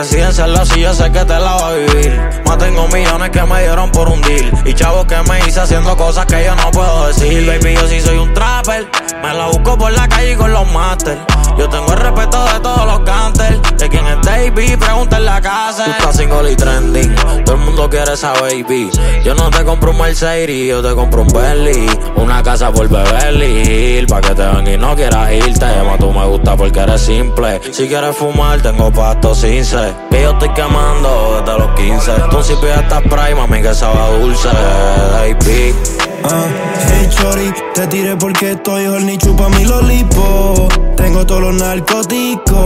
residencial si yo sé que te la va a vivir. Más tengo millones que me dieron por un deal y chavos que me hice haciendo cosas que yo no puedo decir. Baby, yo sí soy un trapper, me la busco por la calle con los masters. Yo tengo el respeto de todos los canters. De quién es Davey, pregunta en la casa. Tú estás single y trending, todo el mundo quiere esa baby. Yo no te compro un Mercedes, yo te compro un Bentley, una casa por Beverly Hills, pa' que te ven y no quieras irte. Más tú me gusta porque eres simple. Si quieres fumar, tengo pasto sin sed, que yo estoy quemando desde los 15. Tú si pides esta Sprite, mami, que sabe dulce, baby. Hey chori, te tiré porque estoy horny, chupa mi lolipo. Tengo todos los narcóticos.